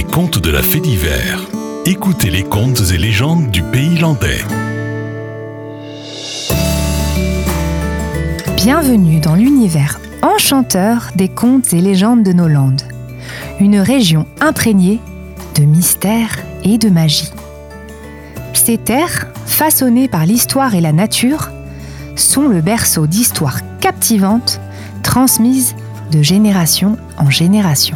Les contes de la Fée d'hiver. Écoutez les contes et légendes du pays landais. Bienvenue dans l'univers enchanteur des contes et légendes de nos Landes. Une région imprégnée de mystères et de magie. Ces terres, façonnées par l'histoire et la nature, sont le berceau d'histoires captivantes transmises de génération en génération.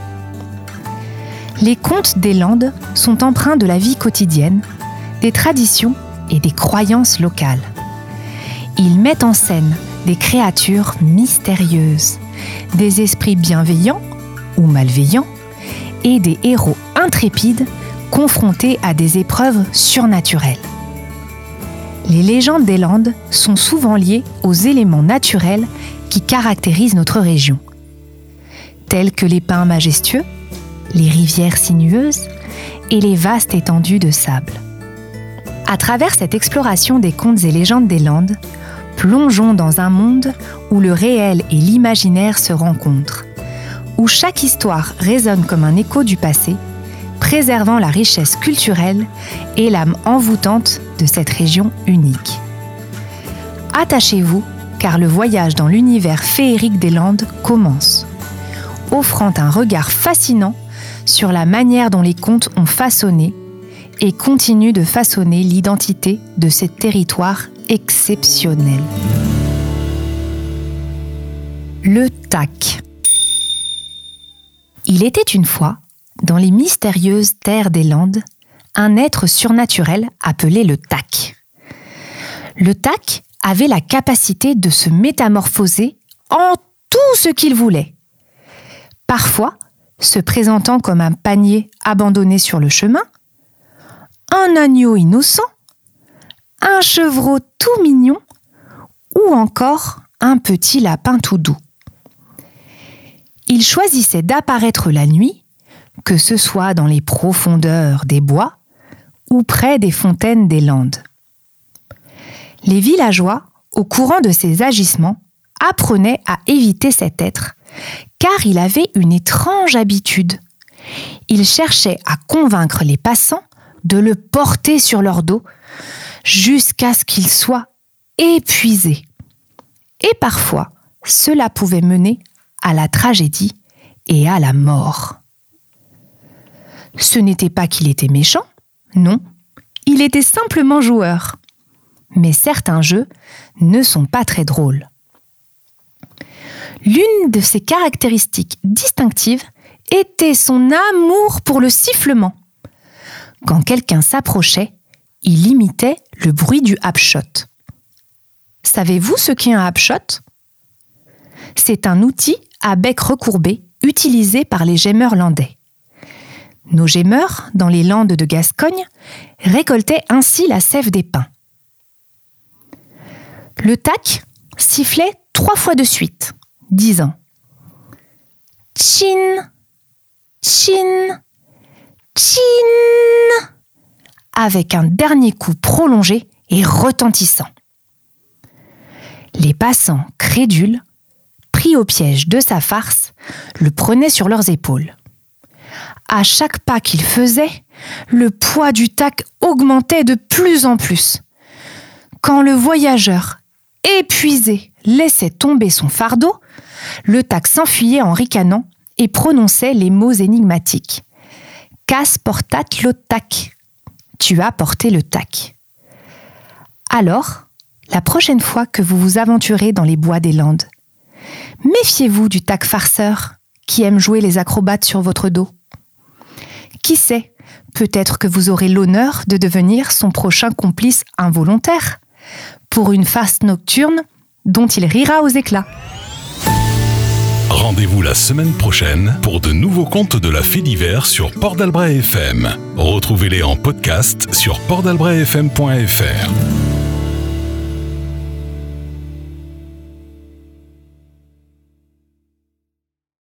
Les contes des Landes sont empreints de la vie quotidienne, des traditions et des croyances locales. Ils mettent en scène des créatures mystérieuses, des esprits bienveillants ou malveillants et des héros intrépides confrontés à des épreuves surnaturelles. Les légendes des Landes sont souvent liées aux éléments naturels qui caractérisent notre région, tels que les pins majestueux, les rivières sinueuses et les vastes étendues de sable. À travers cette exploration des contes et légendes des Landes, plongeons dans un monde où le réel et l'imaginaire se rencontrent, où chaque histoire résonne comme un écho du passé, préservant la richesse culturelle et l'âme envoûtante de cette région unique. Attachez-vous, car le voyage dans l'univers féerique des Landes commence, offrant un regard fascinant sur la manière dont les contes ont façonné et continuent de façonner l'identité de ces territoires exceptionnels. Le tac. Il était une fois, dans les mystérieuses terres des Landes, un être surnaturel appelé le tac. Le tac avait la capacité de se métamorphoser en tout ce qu'il voulait. Parfois, se présentant comme un panier abandonné sur le chemin, un agneau innocent, un chevreau tout mignon ou encore un petit lapin tout doux. Il choisissait d'apparaître la nuit, que ce soit dans les profondeurs des bois ou près des fontaines des Landes. Les villageois, au courant de ses agissements, apprenaient à éviter cet être, car il avait une étrange habitude. Il cherchait à convaincre les passants de le porter sur leur dos jusqu'à ce qu'il soit épuisé. Et parfois, cela pouvait mener à la tragédie et à la mort. Ce n'était pas qu'il était méchant, non, il était simplement joueur. Mais certains jeux ne sont pas très drôles. L'une de ses caractéristiques distinctives était son amour pour le sifflement. Quand quelqu'un s'approchait, il imitait le bruit du hapshot. Savez-vous ce qu'est un hapshot ? C'est un outil à bec recourbé utilisé par les gemeurs landais. Nos gemeurs, dans les Landes de Gascogne, récoltaient ainsi la sève des pins. Le tac sifflait 3 fois de suite, disant « Tchin, tchin, tchin » avec un dernier coup prolongé et retentissant. Les passants crédules, pris au piège de sa farce, le prenaient sur leurs épaules. À chaque pas qu'il faisait, le poids du tac augmentait de plus en plus. Quand le voyageur, épuisé, laissait tomber son fardeau, le tac s'enfuyait en ricanant et prononçait les mots énigmatiques. « Cas portat lo tac » tu as porté le tac. Alors, la prochaine fois que vous vous aventurez dans les bois des Landes, méfiez-vous du tac farceur qui aime jouer les acrobates sur votre dos. Qui sait, peut-être que vous aurez l'honneur de devenir son prochain complice involontaire pour une farce nocturne dont il rira aux éclats. Rendez-vous la semaine prochaine pour de nouveaux contes de la Fée d'hiver sur Port d'Albret FM. Retrouvez-les en podcast sur portdalbretfm.fr.